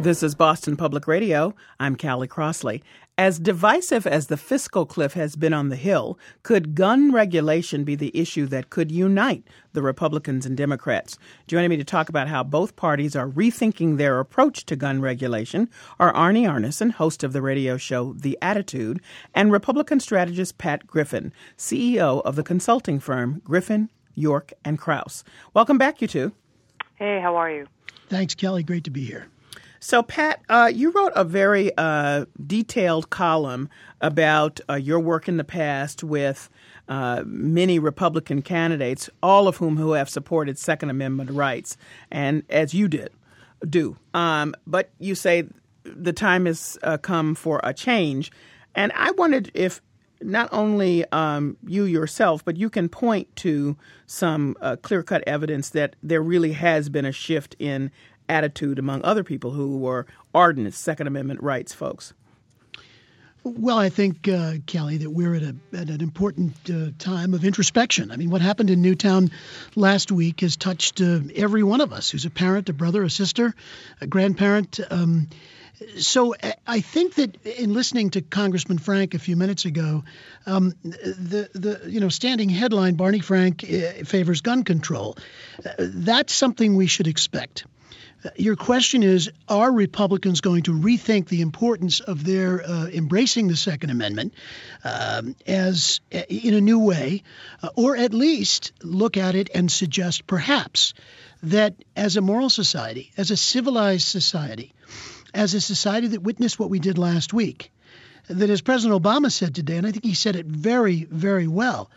This is Boston Public Radio. I'm Callie Crossley. As divisive as the fiscal cliff has been on the Hill, could gun regulation be the issue that could unite the Republicans and Democrats? Joining me to talk about how both parties are rethinking their approach to gun regulation are Arnie Arnesen, host of the radio show The Attitude, and Republican strategist Pat Griffin, CEO of the consulting firm Griffin, York & Krause. Welcome back, you two. Hey, how are you? Thanks, Kelly. Great to be here. So, Pat, you wrote a very detailed column about your work in the past with many Republican candidates, all of who have supported Second Amendment rights, and as you do. But you say the time has come for a change. And I wondered if not only you yourself, but you can point to some clear-cut evidence that there really has been a shift in attitude among other people who were ardent Second Amendment rights folks. Well, I think, Kelly, that we're at an important time of introspection. I mean, what happened in Newtown last week has touched every one of us who's a parent, a brother, a sister, a grandparent. So I think that in listening to Congressman Frank a few minutes ago, the standing headline, Barney Frank favors gun control, that's something we should expect. Your question is, are Republicans going to rethink the importance of their embracing the Second Amendment as in a new way, or at least look at it and suggest perhaps that as a moral society, as a civilized society, as a society that witnessed what we did last week, that as President Obama said today, and I think he said it very, very well,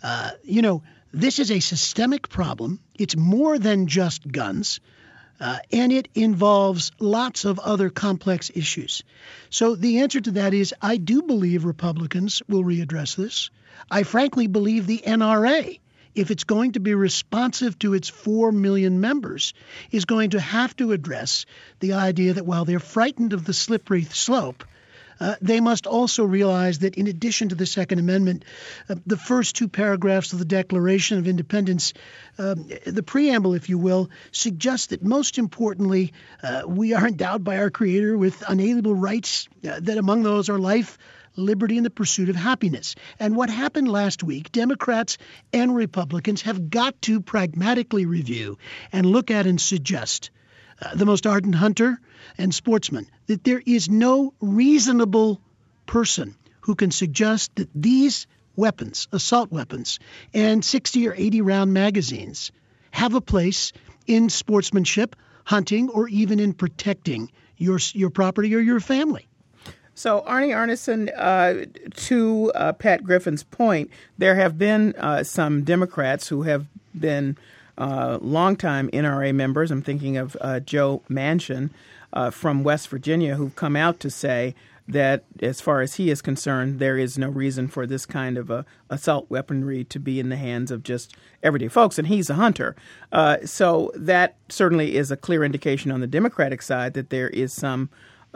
this is a systemic problem. It's more than just guns. And it involves lots of other complex issues. So the answer to that is I do believe Republicans will readdress this. I frankly believe the NRA, if it's going to be responsive to its 4 million members, is going to have to address the idea that while they're frightened of the slippery slope, they must also realize that in addition to the Second Amendment, the first two paragraphs of the Declaration of Independence, the preamble, if you will, suggests that most importantly, we are endowed by our Creator with unalienable rights, that among those are life, liberty, and the pursuit of happiness. And what happened last week, Democrats and Republicans have got to pragmatically review and look at and suggest the most ardent hunter and sportsman, that there is no reasonable person who can suggest that these weapons, assault weapons, and 60 or 80 round magazines have a place in sportsmanship, hunting, or even in protecting your property or your family. So, Arnie Arnesen, to Pat Griffin's point, there have been some Democrats who have been longtime NRA members. I'm thinking of Joe Manchin from West Virginia, who've come out to say that, as far as he is concerned, there is no reason for this kind of assault weaponry to be in the hands of just everyday folks, and he's a hunter. So that certainly is a clear indication on the Democratic side that there is some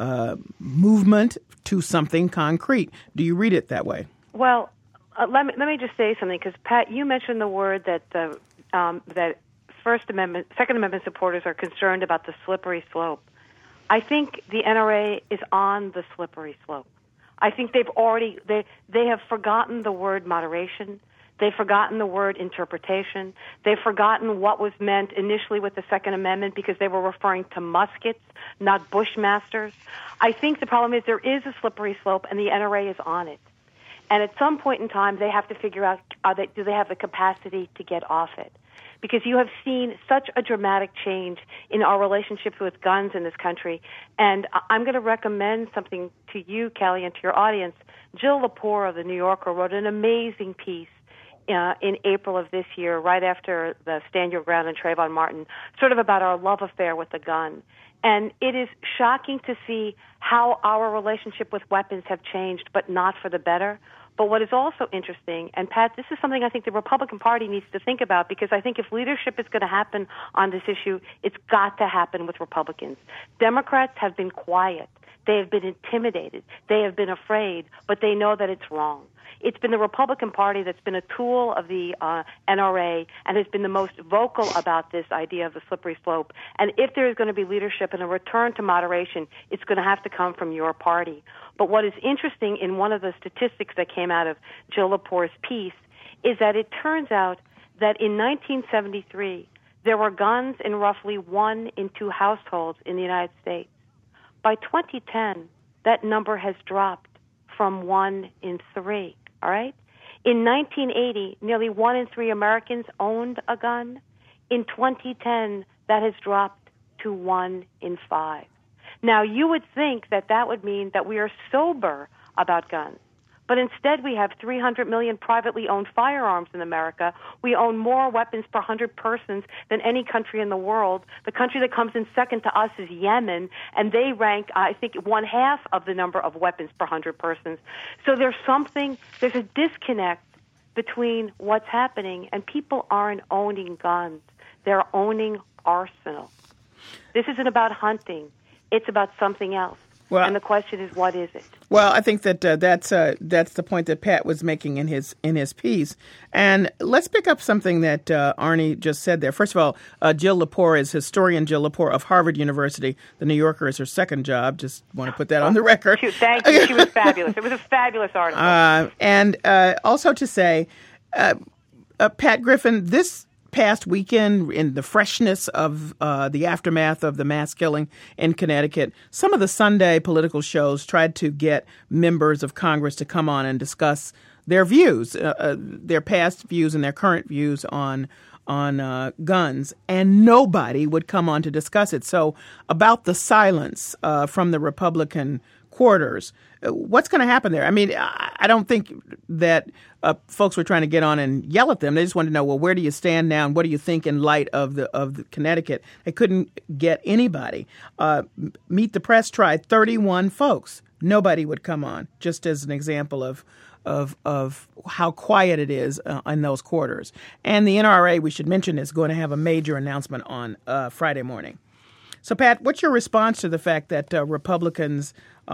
movement to something concrete. Do you read it that way? Well, let me just say something, because Pat, you mentioned the word that that Second Amendment supporters are concerned about the slippery slope. I think the NRA is on the slippery slope. I think they have forgotten the word moderation. They've forgotten the word interpretation. They've forgotten what was meant initially with the Second Amendment because they were referring to muskets, not bushmasters. I think the problem is there is a slippery slope, and the NRA is on it. And at some point in time, they have to figure out, do they have the capacity to get off it? Because you have seen such a dramatic change in our relationships with guns in this country. And I'm going to recommend something to you, Kelly, and to your audience. Jill Lepore of The New Yorker wrote an amazing piece in April of this year, right after the Stand Your Ground and Trayvon Martin, sort of about our love affair with the gun. And it is shocking to see how our relationship with weapons have changed, but not for the better. But what is also interesting, and Pat, this is something I think the Republican Party needs to think about, because I think if leadership is going to happen on this issue, it's got to happen with Republicans. Democrats have been quiet. They have been intimidated. They have been afraid, but they know that it's wrong. It's been the Republican Party that's been a tool of the NRA and has been the most vocal about this idea of the slippery slope. And if there is going to be leadership and a return to moderation, it's going to have to come from your party. But what is interesting in one of the statistics that came out of Jill Lepore's piece is that it turns out that in 1973, there were guns in roughly 1 in 2 households in the United States. By 2010, that number has dropped from 1 in 3. All right? In 1980, nearly 1 in 3 Americans owned a gun. In 2010, that has dropped to 1 in 5. Now, you would think that that would mean that we are sober about guns. But instead, we have 300 million privately owned firearms in America. We own more weapons per 100 persons than any country in the world. The country that comes in second to us is Yemen, and they rank, I think, 1/2 of the number of weapons per 100 persons. So there's a disconnect between what's happening, and people aren't owning guns. They're owning arsenals. This isn't about hunting. It's about something else. Well, and the question is, what is it? Well, I think that that's the point that Pat was making in his piece. And let's pick up something that Arnie just said there. First of all, Jill Lepore is historian Jill Lepore of Harvard University. The New Yorker is her second job. Just want to put that on the record. Thank you. She was fabulous. It was a fabulous article. And also to say, Pat Griffin, this past weekend, in the freshness of the aftermath of the mass killing in Connecticut, some of the Sunday political shows tried to get members of Congress to come on and discuss their views, their past views and their current views on guns, and nobody would come on to discuss it. So about the silence from the Republican quarters, what's going to happen there? I mean, I don't think that folks were trying to get on and yell at them. They just wanted to know, well, where do you stand now, and what do you think in light of the Connecticut? They couldn't get anybody. Meet the Press tried 31 folks. Nobody would come on, just as an example of how quiet it is in those quarters. And the NRA, we should mention, is going to have a major announcement on Friday morning. So, Pat, what's your response to the fact that Republicans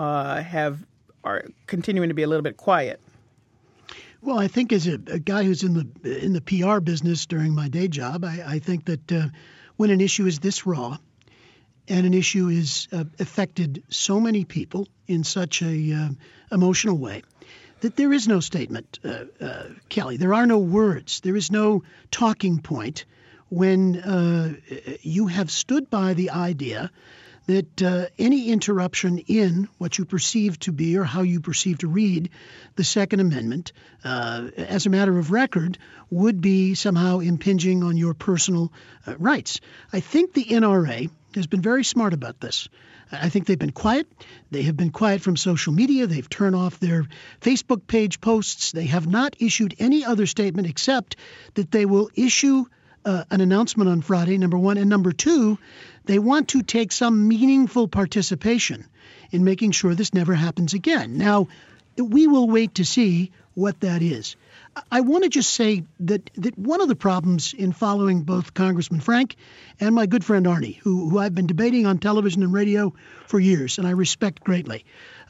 are continuing to be a little bit quiet? Well, I think as a guy who's in the PR business during my day job, I think that when an issue is this raw and an issue is affected so many people in such a emotional way, that there is no statement, Kelly. There are no words. There is no talking point when you have stood by the idea that any interruption in what you perceive to be or how you perceive to read the Second Amendment as a matter of record would be somehow impinging on your personal rights. I think the NRA has been very smart about this. I think they've been quiet. They have been quiet from social media. They've turned off their Facebook page posts. They have not issued any other statement except that they will issue an announcement on Friday, number one. And number two, they want to take some meaningful participation in making sure this never happens again. Now, we will wait to see what that is. I want to just say that one of the problems in following both Congressman Frank and my good friend Arnie, who I've been debating on television and radio for years, and I respect greatly,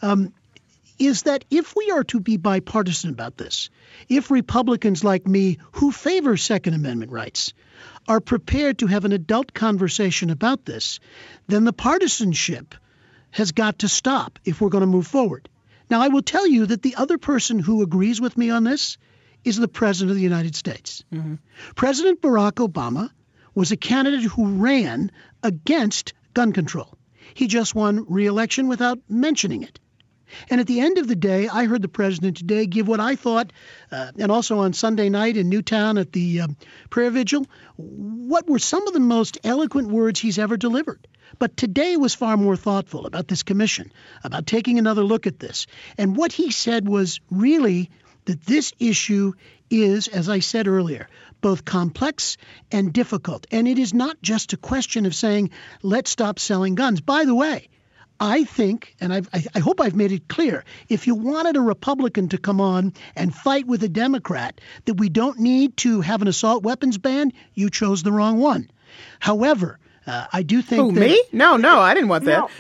is that if we are to be bipartisan about this, if Republicans like me who favor Second Amendment rights are prepared to have an adult conversation about this, then the partisanship has got to stop if we're going to move forward. Now, I will tell you that the other person who agrees with me on this is the President of the United States. Mm-hmm. President Barack Obama was a candidate who ran against gun control. He just won re-election without mentioning it. And at the end of the day, I heard the president today give what I thought, and also on Sunday night in Newtown at the prayer vigil, what were some of the most eloquent words he's ever delivered. But today was far more thoughtful about this commission, about taking another look at this. And what he said was really that this issue is, as I said earlier, both complex and difficult. And it is not just a question of saying, let's stop selling guns. By the way, I think, and I hope I've made it clear, if you wanted a Republican to come on and fight with a Democrat that we don't need to have an assault weapons ban, you chose the wrong one. However, I do think Who, me? No, I didn't want that. No.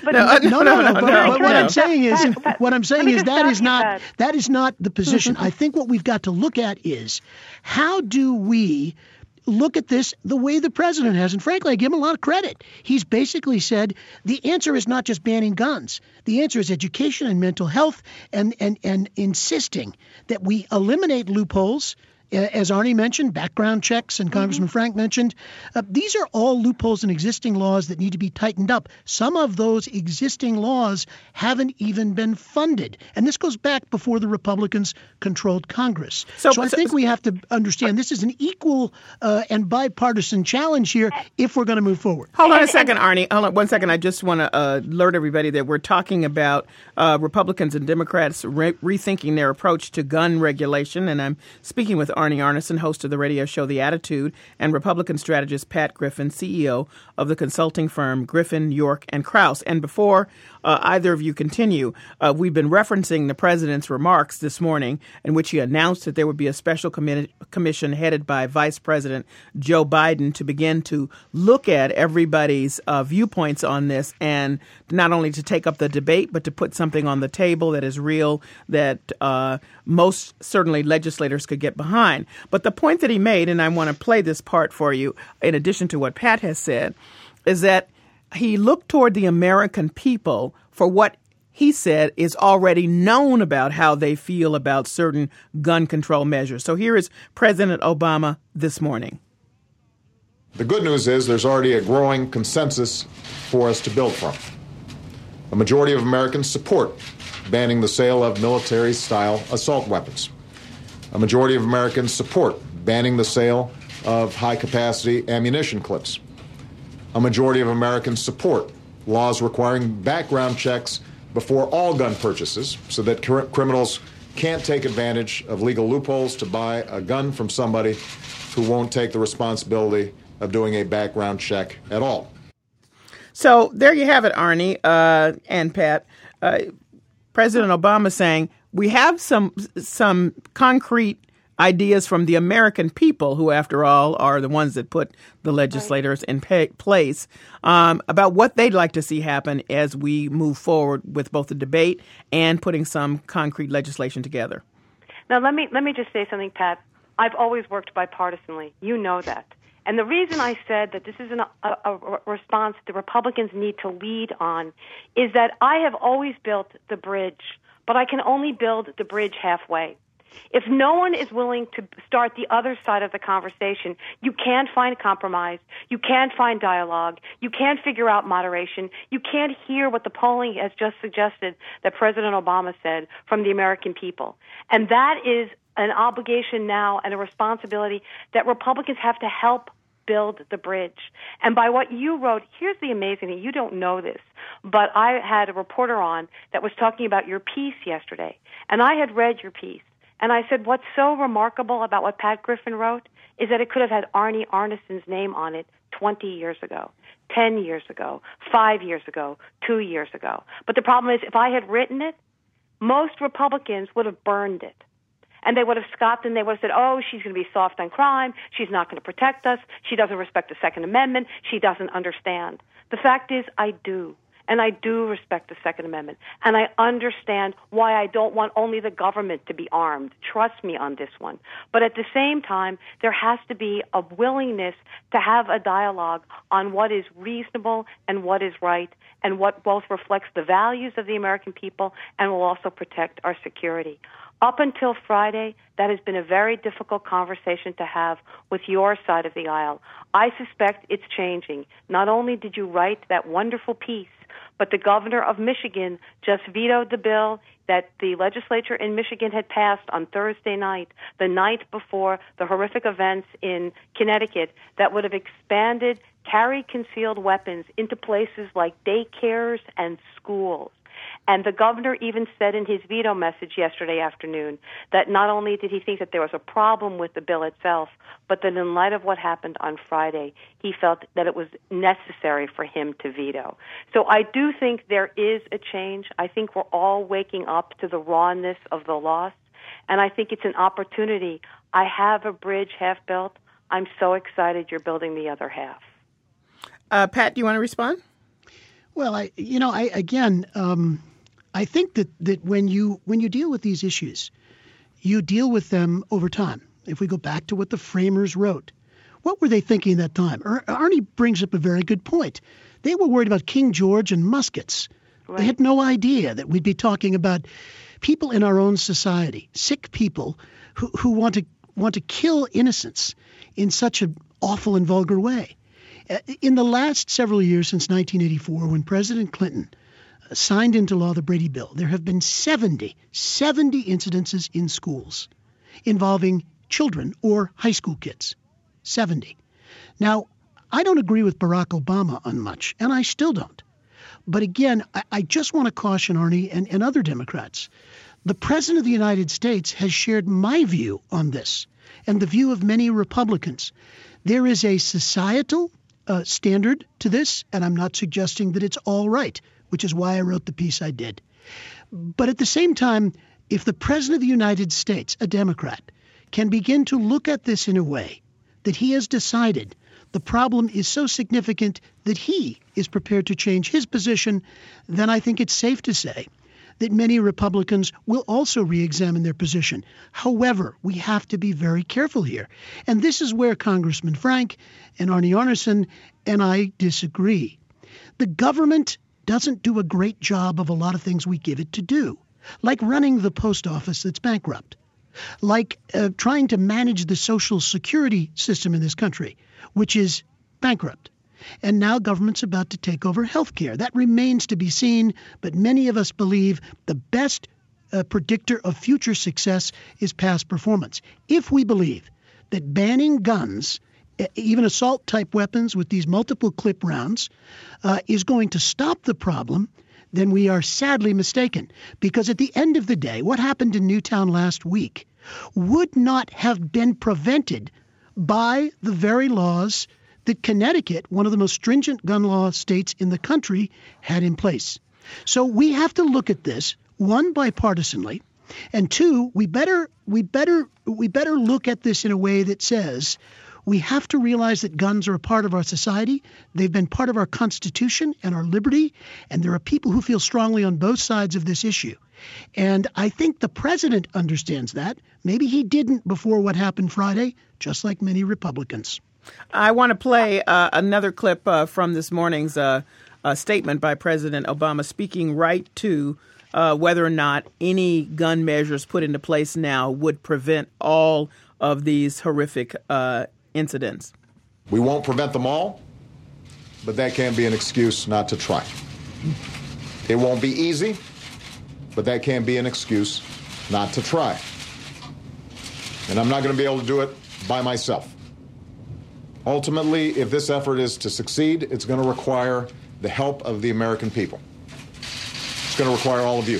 But what I'm saying is, that is not the position. I think what we've got to look at is how do we look at this the way the president has. And frankly, I give him a lot of credit. He's basically said the answer is not just banning guns. The answer is education and mental health and insisting that we eliminate loopholes. As Arnie mentioned, background checks, and Congressman Frank mentioned, these are all loopholes in existing laws that need to be tightened up. Some of those existing laws haven't even been funded. And this goes back before the Republicans controlled Congress. So I think we have to understand this is an equal and bipartisan challenge here if we're going to move forward. Hold on a second, Arnie. Hold on 1 second. I just want to alert everybody that we're talking about Republicans and Democrats rethinking their approach to gun regulation. And I'm speaking with Arnie Arnesen, host of the radio show The Attitude, and Republican strategist Pat Griffin, CEO of the consulting firm Griffin, York, and Krause. And before either of you continue, we've been referencing the president's remarks this morning in which he announced that there would be a special commission headed by Vice President Joe Biden to begin to look at everybody's viewpoints on this, and not only to take up the debate, but to put something on the table that is real, that most certainly legislators could get behind. But the point that he made, and I want to play this part for you, in addition to what Pat has said, is that he looked toward the American people for what he said is already known about how they feel about certain gun control measures. So here is President Obama this morning. The good news is there's already a growing consensus for us to build from. A majority of Americans support banning the sale of military-style assault weapons. A majority of Americans support banning the sale of high-capacity ammunition clips. A majority of Americans support laws requiring background checks before all gun purchases so that criminals can't take advantage of legal loopholes to buy a gun from somebody who won't take the responsibility of doing a background check at all. So there you have it, Arnie and Pat. President Obama saying we have some concrete ideas from the American people, who, after all, are the ones that put the legislators in place, about what they'd like to see happen as we move forward with both the debate and putting some concrete legislation together. Now, let me just say something, Pat. I've always worked bipartisanly. You know that. And the reason I said that this is a response the Republicans need to lead on is that I have always built the bridge, but I can only build the bridge halfway. If no one is willing to start the other side of the conversation, you can't find compromise, you can't find dialogue, you can't figure out moderation, you can't hear what the polling has just suggested that President Obama said from the American people. And that is an obligation now and a responsibility that Republicans have to help build the bridge. And by what you wrote, here's the amazing thing. You don't know this, but I had a reporter on that was talking about your piece yesterday. And I had read your piece. And I said, what's so remarkable about what Pat Griffin wrote is that it could have had Arnie Arnesen's name on it 20 years ago, 10 years ago, 5 years ago, 2 years ago. But the problem is, if I had written it, most Republicans would have burned it. And they would have scoffed and they would have said, oh, she's going to be soft on crime. She's not going to protect us. She doesn't respect the Second Amendment. She doesn't understand. The fact is, I do. And I do respect the Second Amendment. And I understand why I don't want only the government to be armed. Trust me on this one. But at the same time, there has to be a willingness to have a dialogue on what is reasonable and what is right, and what both reflects the values of the American people and will also protect our security. Up until Friday, that has been a very difficult conversation to have with your side of the aisle. I suspect it's changing. Not only did you write that wonderful piece, but the governor of Michigan just vetoed the bill that the legislature in Michigan had passed on Thursday night, the night before the horrific events in Connecticut, that would have expanded carry concealed weapons into places like daycares and schools. And the governor even said in his veto message yesterday afternoon that not only did he think that there was a problem with the bill itself, but that in light of what happened on Friday, he felt that it was necessary for him to veto. So I do think there is a change. I think we're all waking up to the rawness of the loss, and I think it's an opportunity. I have a bridge half built. I'm so excited you're building the other half. Pat, do you want to respond? Well, I think that when you deal with these issues, you deal with them over time. If we go back to what the framers wrote, what were they thinking at that time? Arnie brings up a very good point. They were worried about King George and muskets. Right. They had no idea that we'd be talking about people in our own society, sick people who want to kill innocents in such an awful and vulgar way. In the last several years since 1984, when President Clinton signed into law the Brady Bill, there have been 70 incidences in schools involving children or high school kids. 70. Now, I don't agree with Barack Obama on much, and I still don't. But again, I just want to caution Arnie and other Democrats. The President of the United States has shared my view on this and the view of many Republicans. There is a societal standard to this, and I'm not suggesting that it's all right, which is why I wrote the piece I did. But at the same time, if the President of the United States, a Democrat, can begin to look at this in a way that he has decided the problem is so significant that he is prepared to change his position, then I think it's safe to say that many Republicans will also re-examine their position. However, we have to be very careful here. And this is where Congressman Frank and Arnie Arnesen and I disagree. The government doesn't do a great job of a lot of things we give it to do, like running the post office that's bankrupt, like trying to manage the Social Security system in this country, which is bankrupt. And now government's about to take over health care. That remains to be seen, but many of us believe the best predictor of future success is past performance. If we believe that banning guns, even assault-type weapons with these multiple clip rounds, is going to stop the problem, then we are sadly mistaken. Because at the end of the day, what happened in Newtown last week would not have been prevented by the very laws that Connecticut, one of the most stringent gun law states in the country, had in place. So we have to look at this, one, bipartisanly, and two, we better look at this in a way that says we have to realize that guns are a part of our society. They've been part of our Constitution and our liberty, and there are people who feel strongly on both sides of this issue. And I think the president understands that. Maybe he didn't before what happened Friday, just like many Republicans. I want to play another clip from this morning's statement by President Obama speaking right to whether or not any gun measures put into place now would prevent all of these horrific incidents. We won't prevent them all, but that can't be an excuse not to try. It won't be easy, but that can't be an excuse not to try. And I'm not going to be able to do it by myself. Ultimately, if this effort is to succeed, it's going to require the help of the American people. It's going to require all of you.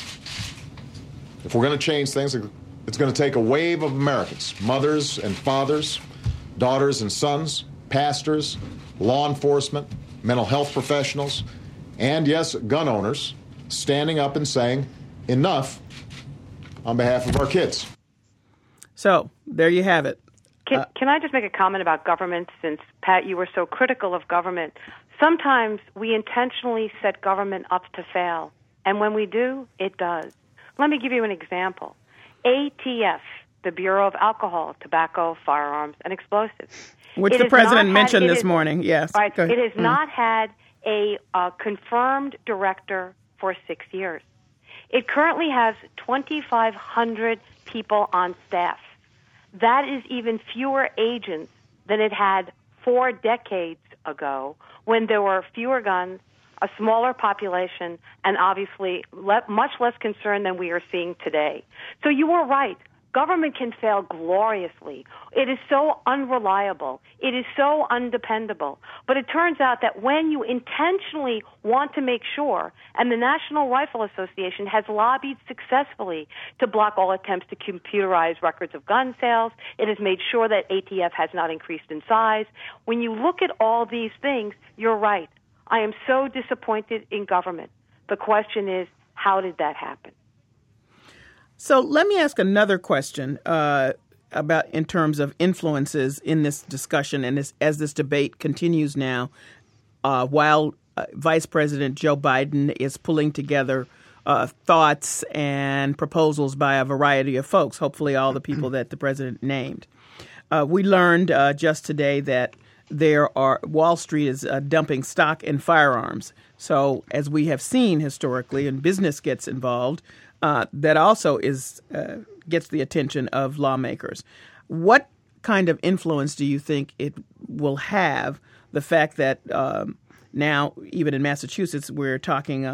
If we're going to change things, it's going to take a wave of Americans, mothers and fathers, daughters and sons, pastors, law enforcement, mental health professionals, and yes, gun owners, standing up and saying, enough, on behalf of our kids. So, there you have it. Can I just make a comment about government, since, Pat, you were so critical of government? Sometimes we intentionally set government up to fail, and when we do, it does. Let me give you an example. ATF, the Bureau of Alcohol, Tobacco, Firearms, and Explosives. Which the president mentioned this morning, yes. Right. It has not had a confirmed director for 6 years. It currently has 2,500 people on staff. That is even fewer agents than it had 4 decades ago, when there were fewer guns, a smaller population, and obviously much less concern than we are seeing today. So you were right. Government can fail gloriously. It is so unreliable. It is so undependable. But it turns out that when you intentionally want to make sure, and the National Rifle Association has lobbied successfully to block all attempts to computerize records of gun sales. It has made sure that ATF has not increased in size. When you look at all these things, you're right. I am so disappointed in government. The question is, how did that happen? So let me ask another question about in terms of influences in this discussion and as this debate continues now. while Vice President Joe Biden is pulling together thoughts and proposals by a variety of folks, hopefully all the people that the president named. We learned just today that Wall Street is dumping stock in firearms. So as we have seen historically, and business gets involved, that also gets the attention of lawmakers. What kind of influence do you think it will have, the fact that now, even in Massachusetts, we're talking,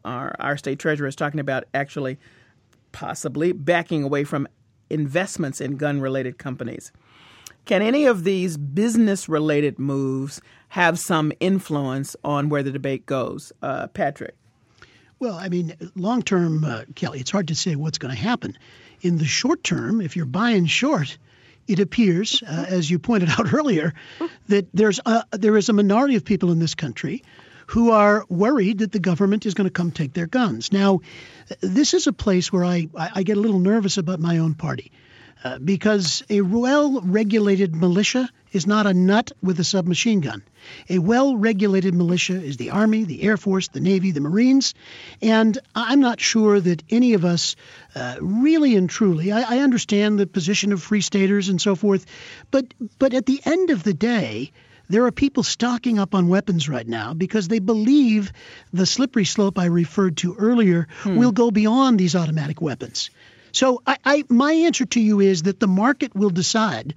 our state treasurer is talking about actually possibly backing away from investments in gun-related companies. Can any of these business-related moves have some influence on where the debate goes? Patrick? Well, I mean, long term, Kelly, it's hard to say what's going to happen. In the short term, if you're buying short, it appears, as you pointed out earlier, that there is a minority of people in this country who are worried that the government is going to come take their guns. Now, this is a place where I get a little nervous about my own party. Because a well-regulated militia is not a nut with a submachine gun. A well-regulated militia is the Army, the Air Force, the Navy, the Marines, and I'm not sure that any of us really and truly, I understand the position of free staters and so forth, but at the end of the day, there are people stocking up on weapons right now because they believe the slippery slope I referred to earlier will go beyond these automatic weapons. So my answer to you is that the market will decide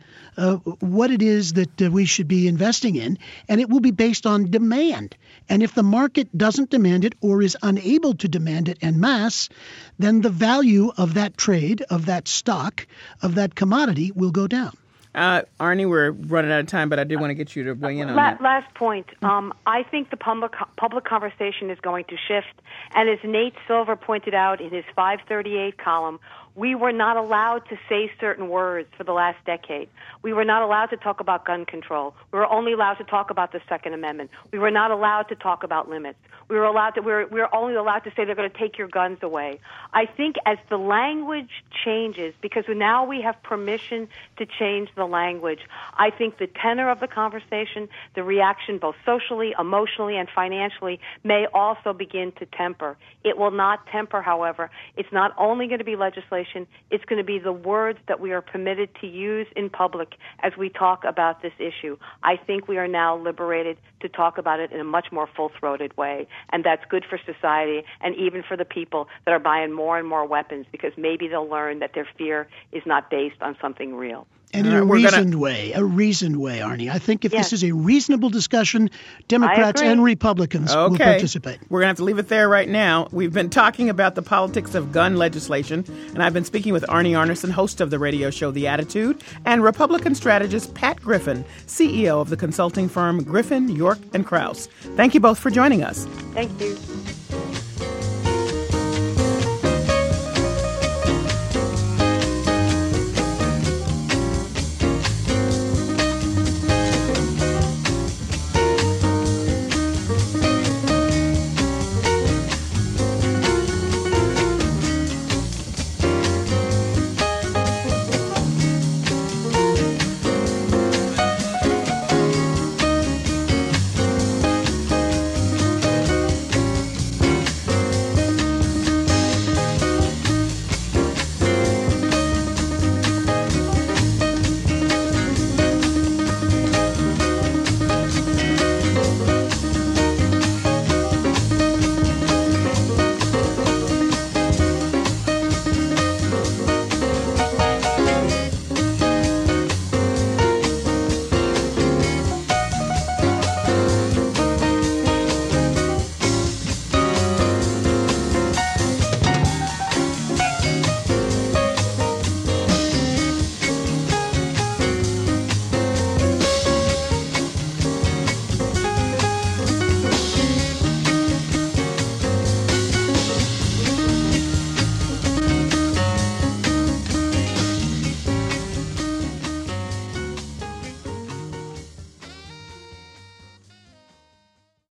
what it is that we should be investing in, and it will be based on demand. And if the market doesn't demand it or is unable to demand it en masse, then the value of that trade, of that stock, of that commodity will go down. Arnie, we're running out of time, but I did want to get you to weigh in on that. Last point. I think the public conversation is going to shift. And as Nate Silver pointed out in his 538 column, we were not allowed to say certain words for the last decade. We were not allowed to talk about gun control. We were only allowed to talk about the Second Amendment. We were not allowed to talk about limits. We were only allowed to say they're going to take your guns away. I think as the language changes, because now we have permission to change the language, I think the tenor of the conversation, the reaction both socially, emotionally, and financially may also begin to temper. It will not temper, however. It's not only going to be legislation, it's going to be the words that we are permitted to use in public as we talk about this issue. I think we are now liberated to talk about it in a much more full-throated way. And that's good for society and even for the people that are buying more and more weapons, because maybe they'll learn that their fear is not based on something real. And in a reasoned way, Arnie. I think if this is a reasonable discussion, Democrats and Republicans will participate. We're going to have to leave it there right now. We've been talking about the politics of gun legislation, and I've been speaking with Arnie Arnesen, host of the radio show The Attitude, and Republican strategist Pat Griffin, CEO of the consulting firm Griffin, York & Krause. Thank you both for joining us. Thank you.